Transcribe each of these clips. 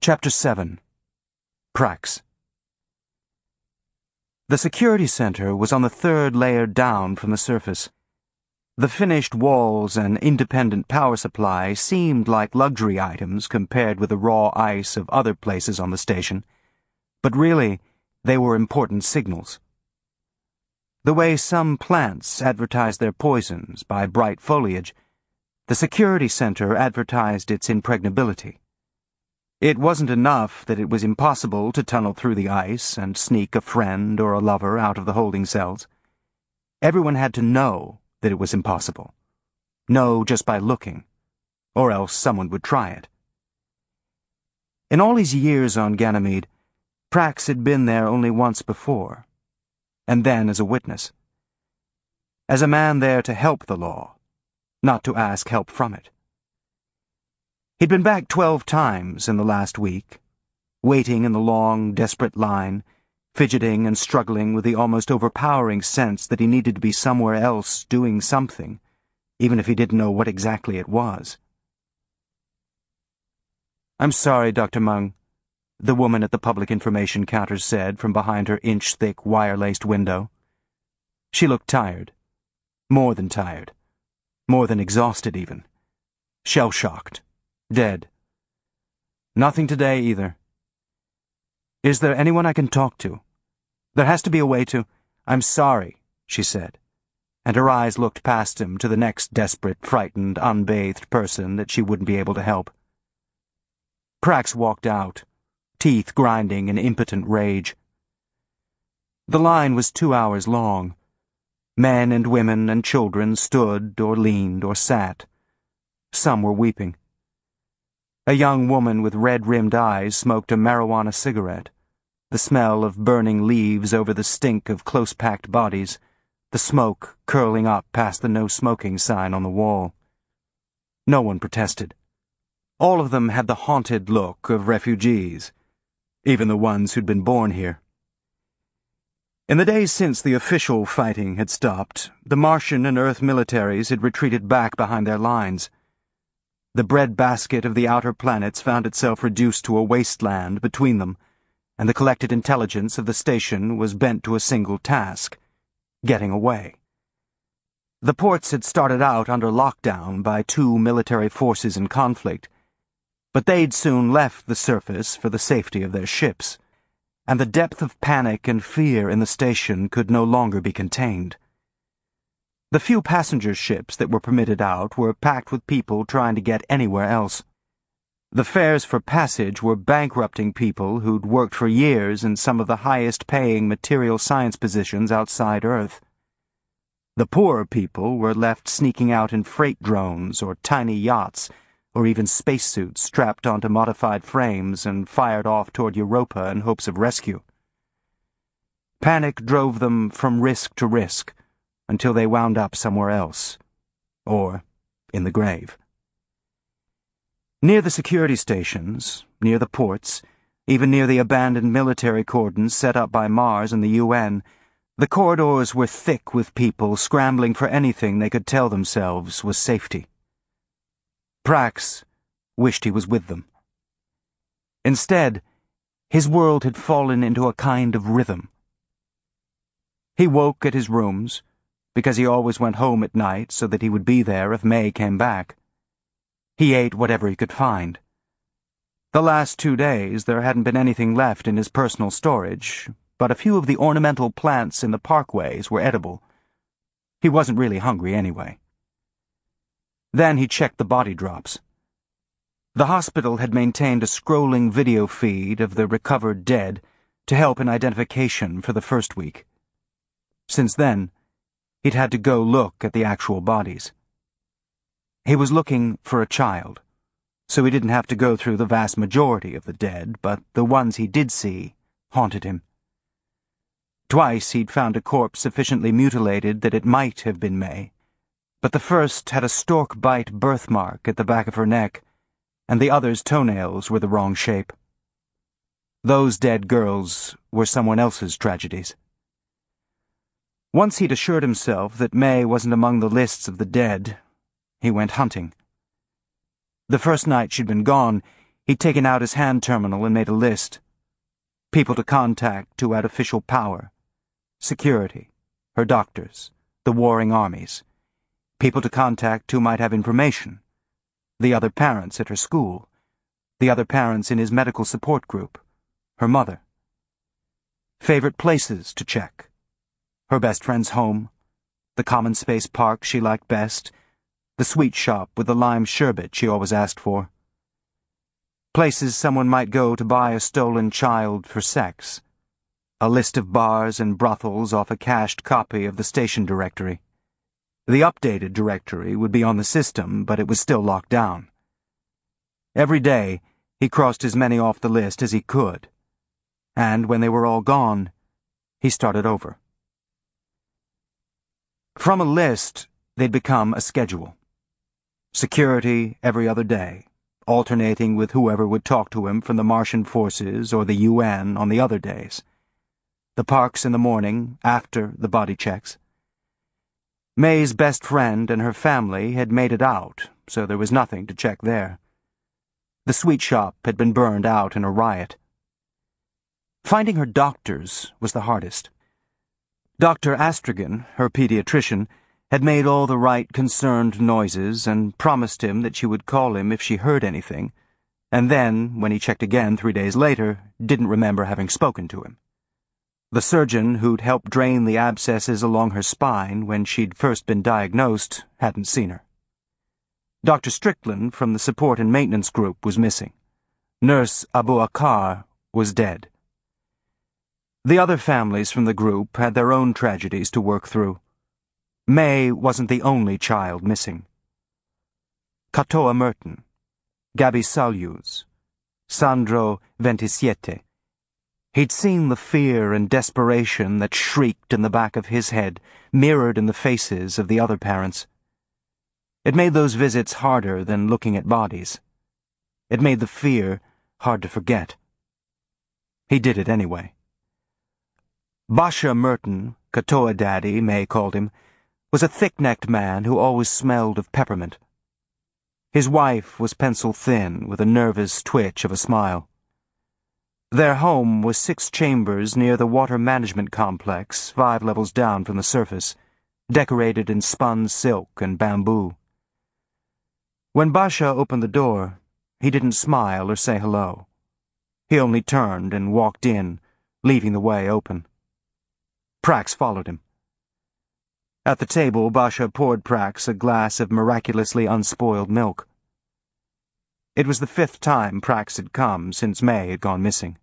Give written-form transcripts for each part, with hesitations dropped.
Chapter 7. Prax. The security center was on the third layer down from the surface. The finished walls and independent power supply seemed like luxury items compared with the raw ice of other places on the station, but really, they were important signals. The way some plants advertise their poisons by bright foliage, the security center advertised its impregnability. It wasn't enough that it was impossible to tunnel through the ice and sneak a friend or a lover out of the holding cells. Everyone had to know that it was impossible. Know just by looking, or else someone would try it. In all his years on Ganymede, Prax had been there only once before, and then as a witness. As a man there to help the law, not to ask help from it. He'd been back 12 times in the last week, waiting in the long, desperate line, fidgeting and struggling with the almost overpowering sense that he needed to be somewhere else doing something, even if he didn't know what exactly it was. "I'm sorry, Dr. Mung," the woman at the public information counter said from behind her inch-thick, wire-laced window. She looked tired. More than tired. More than exhausted, even. Shell-shocked. Dead. "Nothing today, either." "Is there anyone I can talk to? There has to be a way to—" "I'm sorry," she said, and her eyes looked past him to the next desperate, frightened, unbathed person that she wouldn't be able to help. Prax walked out, teeth grinding in impotent rage. The line was 2 hours long. Men and women and children stood or leaned or sat. Some were weeping. A young woman with red-rimmed eyes smoked a marijuana cigarette, the smell of burning leaves over the stink of close-packed bodies, the smoke curling up past the no-smoking sign on the wall. No one protested. All of them had the haunted look of refugees, even the ones who'd been born here. In the days since the official fighting had stopped, the Martian and Earth militaries had retreated back behind their lines. The breadbasket of the outer planets found itself reduced to a wasteland between them, and the collected intelligence of the station was bent to a single task: getting away. The ports had started out under lockdown by 2 military forces in conflict, but they'd soon left the surface for the safety of their ships, and the depth of panic and fear in the station could no longer be contained. The few passenger ships that were permitted out were packed with people trying to get anywhere else. The fares for passage were bankrupting people who'd worked for years in some of the highest-paying material science positions outside Earth. The poorer people were left sneaking out in freight drones or tiny yachts, or even spacesuits strapped onto modified frames and fired off toward Europa in hopes of rescue. Panic drove them from risk to risk, until they wound up somewhere else, or in the grave. Near the security stations, near the ports, even near the abandoned military cordons set up by Mars and the UN, the corridors were thick with people scrambling for anything they could tell themselves was safety. Prax wished he was with them. Instead, his world had fallen into a kind of rhythm. He woke at his rooms, because he always went home at night so that he would be there if May came back. He ate whatever he could find. The last 2 days there hadn't been anything left in his personal storage, but a few of the ornamental plants in the parkways were edible. He wasn't really hungry anyway. Then he checked the body drops. The hospital had maintained a scrolling video feed of the recovered dead to help in identification for the first week. Since then, he'd had to go look at the actual bodies. He was looking for a child, so he didn't have to go through the vast majority of the dead, but the ones he did see haunted him. Twice he'd found a corpse sufficiently mutilated that it might have been May, but the first had a stork bite birthmark at the back of her neck, and the other's toenails were the wrong shape. Those dead girls were someone else's tragedies. Once he'd assured himself that May wasn't among the lists of the dead, he went hunting. The first night she'd been gone, He'd taken out his hand terminal and made a list. People to contact who had official power. Security, her doctors, the warring armies. People to contact who might have information. The other parents at her school. The other parents in his medical support group. Her mother. Favorite places to check. Her best friend's home. The common space park she liked best. The sweet shop with the lime sherbet she always asked for. Places someone might go to buy a stolen child for sex. A list of bars and brothels off a cached copy of the station directory. The updated directory would be on the system, but it was still locked down. Every day, he crossed as many off the list as he could. And when they were all gone, he started over. From a list, they'd become a schedule. Security every other day, alternating with whoever would talk to him from the Martian forces or the UN on the other days. The parks in the morning, after the body checks. May's best friend and her family had made it out, so there was nothing to check there. The sweet shop had been burned out in a riot. Finding her doctors was the hardest. Dr. Astragan, her pediatrician, had made all the right concerned noises and promised him that she would call him if she heard anything, and then, when he checked again 3 days later, didn't remember having spoken to him. The surgeon who'd helped drain the abscesses along her spine when she'd first been diagnosed hadn't seen her. Dr. Strickland from the support and maintenance group was missing. Nurse Abu Akar was dead. The other families from the group had their own tragedies to work through. May wasn't the only child missing. Katoa Merton, Gabi Salyuz, Sandro Ventisciete. He'd seen the fear and desperation that shrieked in the back of his head, mirrored in the faces of the other parents. It made those visits harder than looking at bodies. It made the fear hard to forget. He did it anyway. Basha Merton, Katoa Daddy, May called him, was a thick-necked man who always smelled of peppermint. His wife was pencil-thin, with a nervous twitch of a smile. Their home was 6 chambers near the water management complex, 5 levels down from the surface, decorated in spun silk and bamboo. When Basha opened the door, he didn't smile or say hello. He only turned and walked in, leaving the way open. Prax followed him. At the table, Basha poured Prax a glass of miraculously unspoiled milk. It was the 5th time Prax had come since May had gone missing.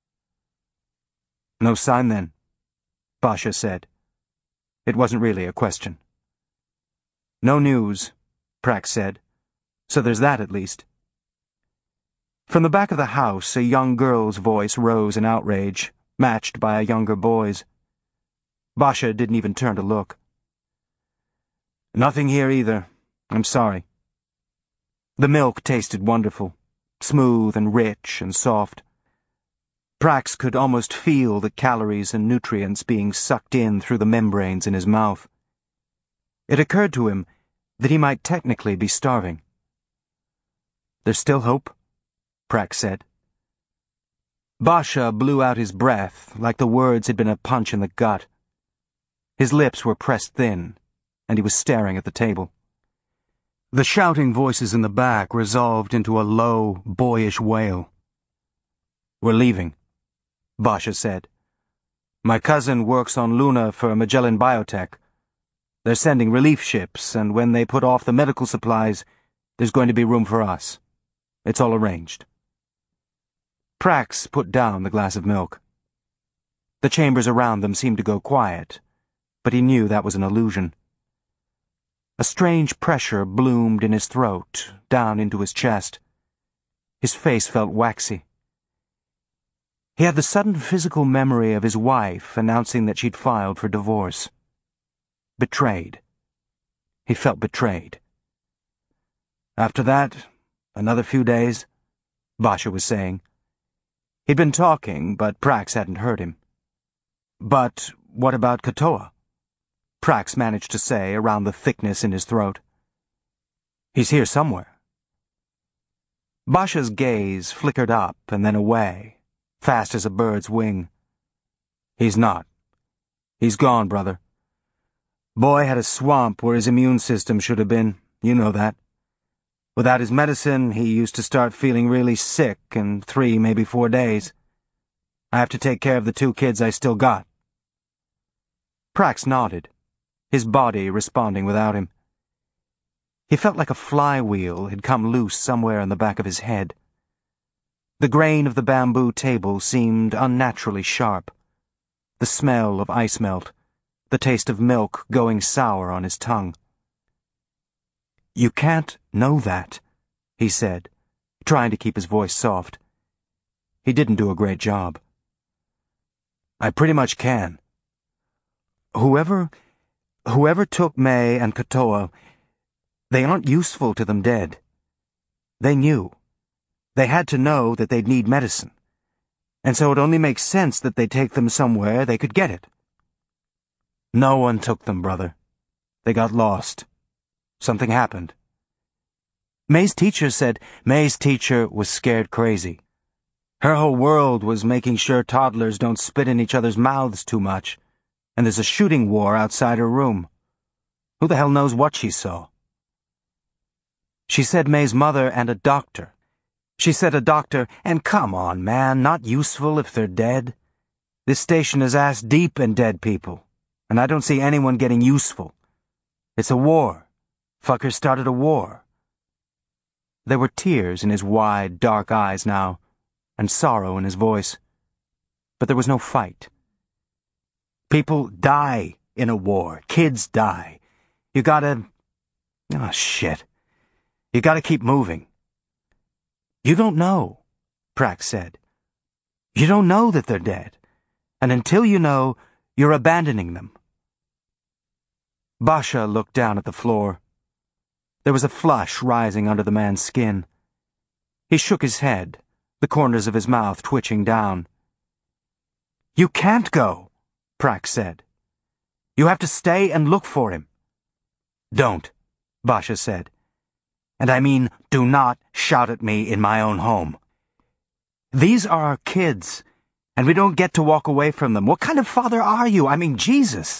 "No sign, then," Basha said. It wasn't really a question. "No news," Prax said. "So there's that at least." From the back of the house, a young girl's voice rose in outrage, matched by a younger boy's. Basha didn't even turn to look. "Nothing here either. I'm sorry." The milk tasted wonderful, smooth and rich and soft. Prax could almost feel the calories and nutrients being sucked in through the membranes in his mouth. It occurred to him that he might technically be starving. "There's still hope," Prax said. Basha blew out his breath like the words had been a punch in the gut. His lips were pressed thin, and he was staring at the table. The shouting voices in the back resolved into a low, boyish wail. "We're leaving," Basha said. "My cousin works on Luna for Magellan Biotech. They're sending relief ships, and when they put off the medical supplies, there's going to be room for us. It's all arranged." Prax put down the glass of milk. The chambers around them seemed to go quiet, but he knew that was an illusion. A strange pressure bloomed in his throat, down into his chest. His face felt waxy. He had the sudden physical memory of his wife announcing that she'd filed for divorce. Betrayed. He felt betrayed. "After that, another few days," Basha was saying. He'd been talking, but Prax hadn't heard him. "But what about Katoa?" Prax managed to say around the thickness in his throat. "He's here somewhere." Basha's gaze flickered up and then away, fast as a bird's wing. He's not. He's gone, brother. Boy had a swamp where his immune system should have been. You know that. Without his medicine, he used to start feeling really sick in 3, maybe 4 days. I have to take care of the 2 kids I still got. Prax nodded, his body responding without him. He felt like a flywheel had come loose somewhere in the back of his head. The grain of the bamboo table seemed unnaturally sharp. The smell of ice melt, the taste of milk going sour on his tongue. "You can't know that," he said, trying to keep his voice soft. He didn't do a great job. "I pretty much can. Whoever took May and Katoa, they aren't useful to them dead. They knew. They had to know that they'd need medicine. And so it only makes sense that they take them somewhere they could get it. No one took them, brother. They got lost. Something happened. May's teacher said May's teacher was scared crazy. Her whole world was making sure toddlers don't spit in each other's mouths too much, and there's a shooting war outside her room. Who the hell knows what she saw? She said May's mother and a doctor. She said a doctor, and come on, man, not useful if they're dead. This station is ass deep in dead people, and I don't see anyone getting useful. It's a war. Fucker started a war. There were tears in his wide, dark eyes now, and sorrow in his voice. But there was no fight. People die in a war. Kids die. You gotta... Oh, shit. You gotta keep moving. You don't know, Prax said. You don't know that they're dead. And until you know, you're abandoning them. Basha looked down at the floor. There was a flush rising under the man's skin. He shook his head, the corners of his mouth twitching down. You can't go, Prax said. You have to stay and look for him. Don't, Basha said. And I mean, do not shout at me in my own home. These are our kids, and we don't get to walk away from them. What kind of father are you? I mean, Jesus.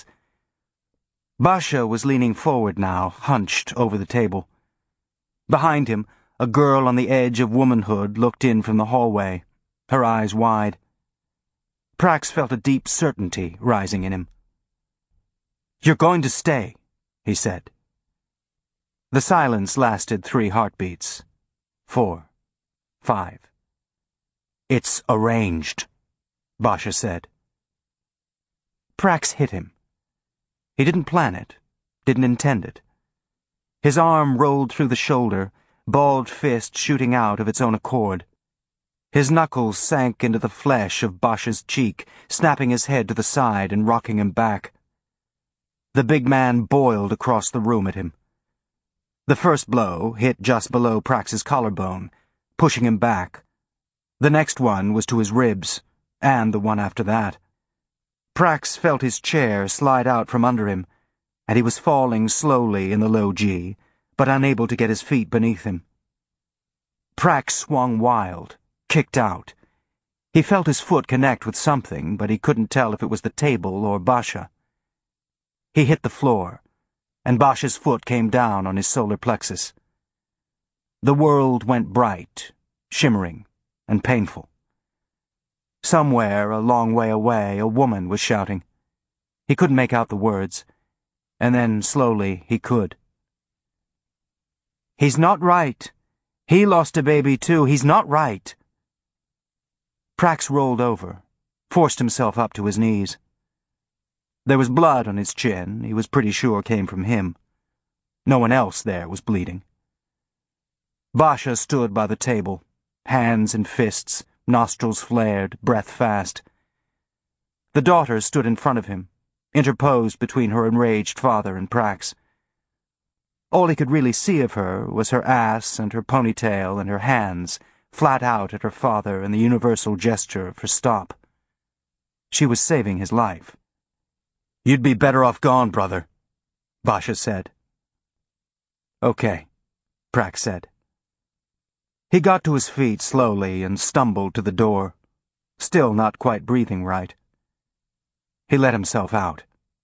Basha was leaning forward now, hunched over the table. Behind him, a girl on the edge of womanhood looked in from the hallway, her eyes wide. Prax felt a deep certainty rising in him. You're going to stay, he said. The silence lasted 3 heartbeats. 4. 5. It's arranged, Basha said. Prax hit him. He didn't plan it, didn't intend it. His arm rolled through the shoulder, balled fist shooting out of its own accord. His knuckles sank into the flesh of Basha's cheek, snapping his head to the side and rocking him back. The big man boiled across the room at him. The first blow hit just below Prax's collarbone, pushing him back. The next one was to his ribs, and the one after that. Prax felt his chair slide out from under him, and he was falling slowly in the low G, but unable to get his feet beneath him. Prax swung wild, kicked out. He felt his foot connect with something, but he couldn't tell if it was the table or Basha. He hit the floor, and Basha's foot came down on his solar plexus. The world went bright, shimmering, and painful. Somewhere, a long way away, a woman was shouting. He couldn't make out the words, and then, slowly, he could. He's not right. He lost a baby, too. He's not right. Prax rolled over, forced himself up to his knees. There was blood on his chin, he was pretty sure came from him. No one else there was bleeding. Basha stood by the table, hands in fists, nostrils flared, breath fast. The daughter stood in front of him, interposed between her enraged father and Prax. All he could really see of her was her ass and her ponytail and her hands, flat out at her father in the universal gesture for stop. She was saving his life. You'd be better off gone, brother, Basha said. Okay, Prax said. He got to his feet slowly and stumbled to the door, still not quite breathing right. He let himself out.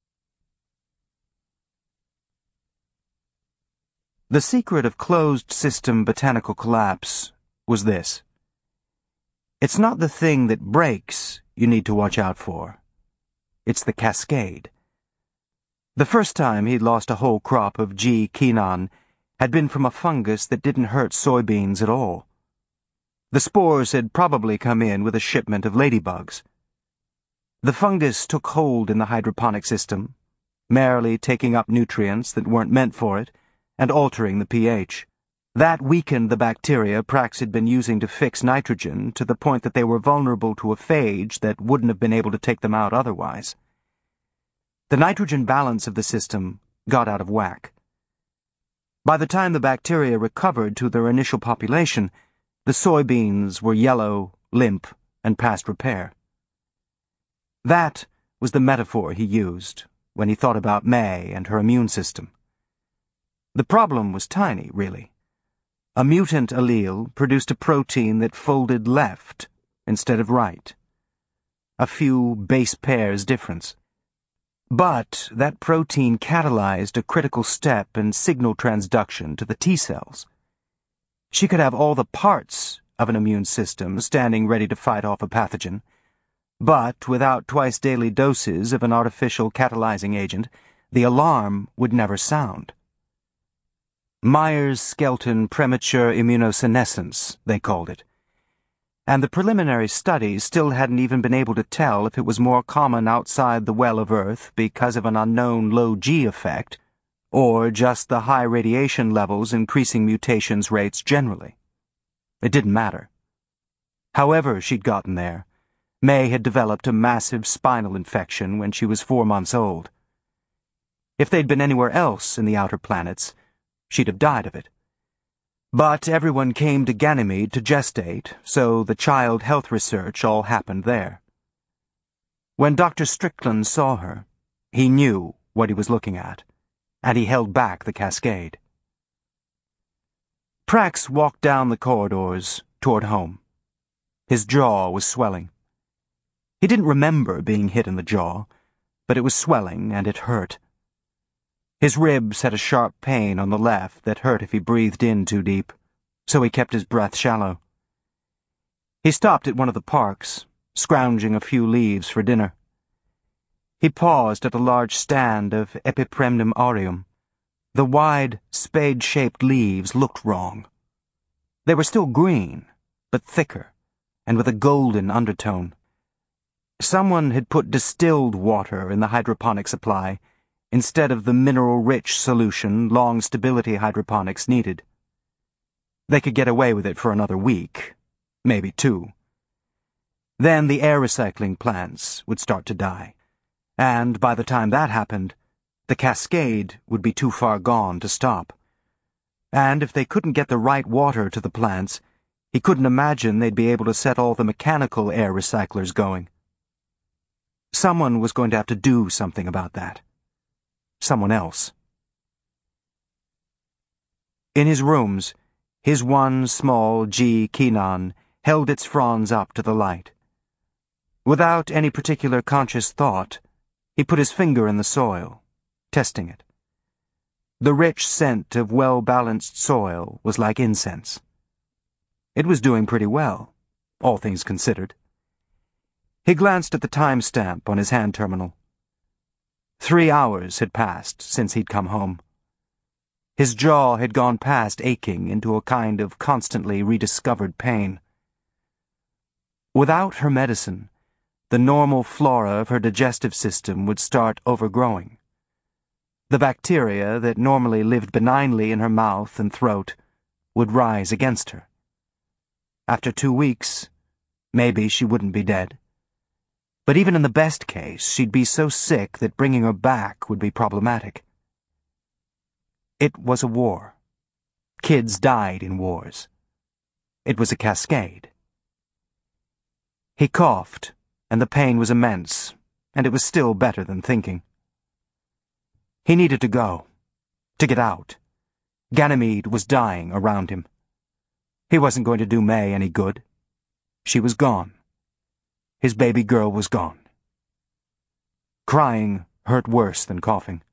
The secret of closed-system botanical collapse was this. It's not the thing that breaks you need to watch out for. It's the cascade. The first time he'd lost a whole crop of G. Keenan had been from a fungus that didn't hurt soybeans at all. The spores had probably come in with a shipment of ladybugs. The fungus took hold in the hydroponic system, merrily taking up nutrients that weren't meant for it and altering the pH. That weakened the bacteria Prax had been using to fix nitrogen to the point that they were vulnerable to a phage that wouldn't have been able to take them out otherwise. The nitrogen balance of the system got out of whack. By the time the bacteria recovered to their initial population, the soybeans were yellow, limp, and past repair. That was the metaphor he used when he thought about May and her immune system. The problem was tiny, really. A mutant allele produced a protein that folded left instead of right. A few base pairs difference. But that protein catalyzed a critical step in signal transduction to the T cells. She could have all the parts of an immune system standing ready to fight off a pathogen, but without twice-daily doses of an artificial catalyzing agent, the alarm would never sound. Myers-Skelton premature immunosenescence, they called it. And the preliminary studies still hadn't even been able to tell if it was more common outside the well of Earth because of an unknown low G effect, or just the high radiation levels increasing mutations rates generally. It didn't matter. However she'd gotten there, May had developed a massive spinal infection when she was 4 months old. If they'd been anywhere else in the outer planets, she'd have died of it. But everyone came to Ganymede to gestate, so the child health research all happened there. When Dr. Strickland saw her, he knew what he was looking at, and he held back the cascade. Prax walked down the corridors toward home. His jaw was swelling. He didn't remember being hit in the jaw, but it was swelling and it hurt. His ribs had a sharp pain on the left that hurt if he breathed in too deep, so he kept his breath shallow. He stopped at one of the parks, scrounging a few leaves for dinner. He paused at a large stand of Epipremnum aureum. The wide, spade-shaped leaves looked wrong. They were still green, but thicker, and with a golden undertone. Someone had put distilled water in the hydroponic supply, instead of the mineral-rich solution long-stability hydroponics needed. They could get away with it for another week, maybe 2. Then the air recycling plants would start to die, and by the time that happened, the cascade would be too far gone to stop. And if they couldn't get the right water to the plants, he couldn't imagine they'd be able to set all the mechanical air recyclers going. Someone was going to have to do something about that. Someone else. In his rooms, his one small G. Keenan held its fronds up to the light. Without any particular conscious thought, he put his finger in the soil, testing it. The rich scent of well-balanced soil was like incense. It was doing pretty well, all things considered. He glanced at the timestamp on his hand terminal. 3 hours had passed since he'd come home. His jaw had gone past aching into a kind of constantly rediscovered pain. Without her medicine, the normal flora of her digestive system would start overgrowing. The bacteria that normally lived benignly in her mouth and throat would rise against her. After 2 weeks, maybe she wouldn't be dead. But even in the best case, she'd be so sick that bringing her back would be problematic. It was a war. Kids died in wars. It was a cascade. He coughed, and the pain was immense, and it was still better than thinking. He needed to go, to get out. Ganymede was dying around him. He wasn't going to do May any good. She was gone. His baby girl was gone. Crying hurt worse than coughing.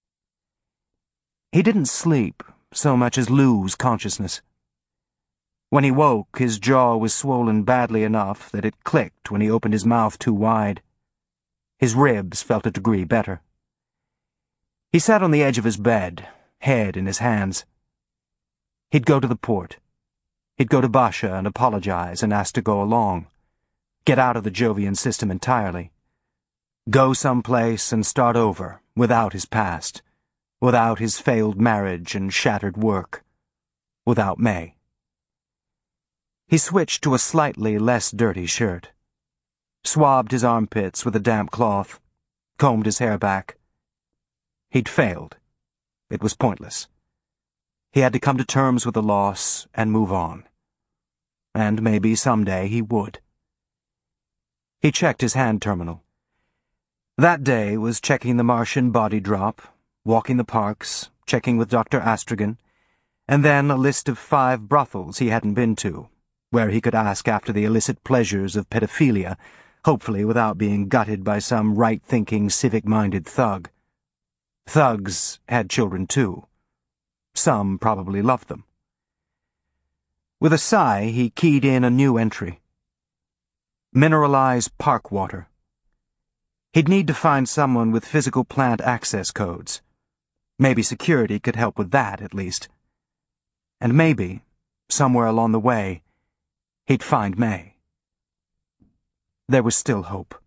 He didn't sleep so much as lose consciousness. When he woke, his jaw was swollen badly enough that it clicked when he opened his mouth too wide. His ribs felt a degree better. He sat on the edge of his bed, head in his hands. He'd go to the port. He'd go to Basha and apologize and ask to go along. Get out of the Jovian system entirely. Go someplace and start over, without his past, without his failed marriage and shattered work, without May. He switched to a slightly less dirty shirt, swabbed his armpits with a damp cloth, combed his hair back. He'd failed. It was pointless. He had to come to terms with the loss and move on. And maybe someday he would. He checked his hand terminal. That day was checking the Martian body drop, walking the parks, checking with Dr. Astrigan, and then a list of 5 brothels he hadn't been to, where he could ask after the illicit pleasures of pedophilia, hopefully without being gutted by some right-thinking, civic-minded thug. Thugs had children too. Some probably loved them. With a sigh, he keyed in a new entry. Mineralize park water. He'd need to find someone with physical plant access codes. Maybe security could help with that, at least. And maybe, somewhere along the way, he'd find May. There was still hope.